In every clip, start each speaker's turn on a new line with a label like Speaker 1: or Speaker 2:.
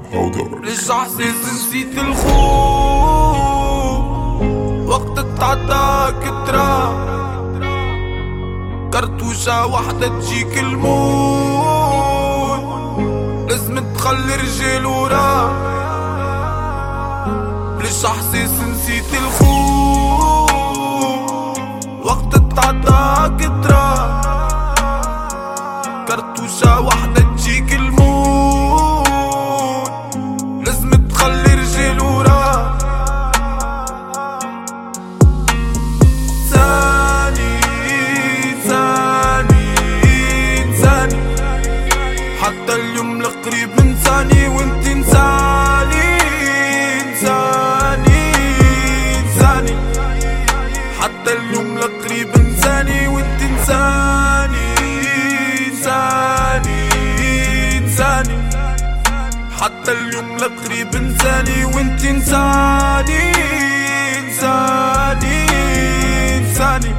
Speaker 1: ليش احساس نسيت الخوف وقت تعدى كترة كرتوشة وحدة تجيك الموت لازم تخلي رجال ورا. ليش احساس نسيت الخوف وقت تعدى كترة كرتوشة وحدة تجيك الموت لازم تخلي رجال ورا. ثاني ثاني ثاني حتى اليوم القريب انساني وانت انساني انساني انساني حتى اليوم القريب انساني وانت انساني انساني انساني حتى اليوم القريب انساني وانت انساني انساني انساني.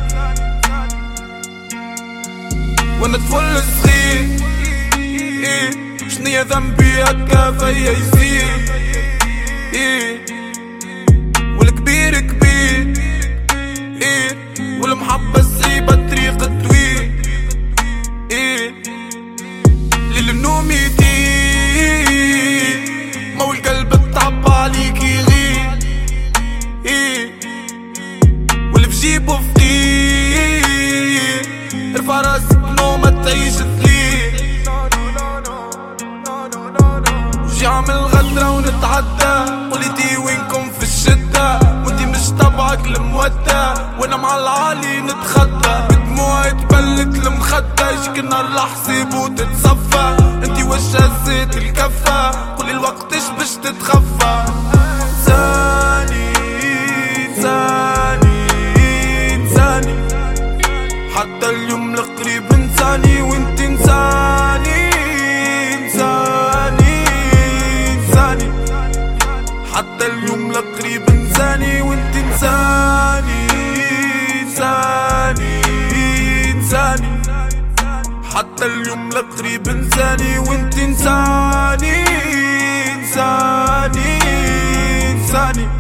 Speaker 1: وانا طفل صغير ايه شنيا ذنبي هكا فيا يزيد ايه والكبير كبير ايه والمحبة صعيبة طريق طويل ايه ليل النوم يدير ما والقلب تعب عليك يغير ايه واللي بجيبه فقير ارفع راسك نومة تعيش تليل وجي عامل غدرة ونتعدى قولتي وينكم في الشدة وانتي مش طبعك المودة وانا مع العالي نتخطى بدموعي تبلت المخدة يجيك النار لحساب وتتصفى انتي وش هزيت الكفة كل الوقت باش تتخفى. ثاني ثاني ثاني حتى اليوم القريب انساني وانت انساني انساني انساني حتى اليوم القريب انساني وانت انساني انساني انساني حتى اليوم القريب انساني وانت انساني انساني انساني.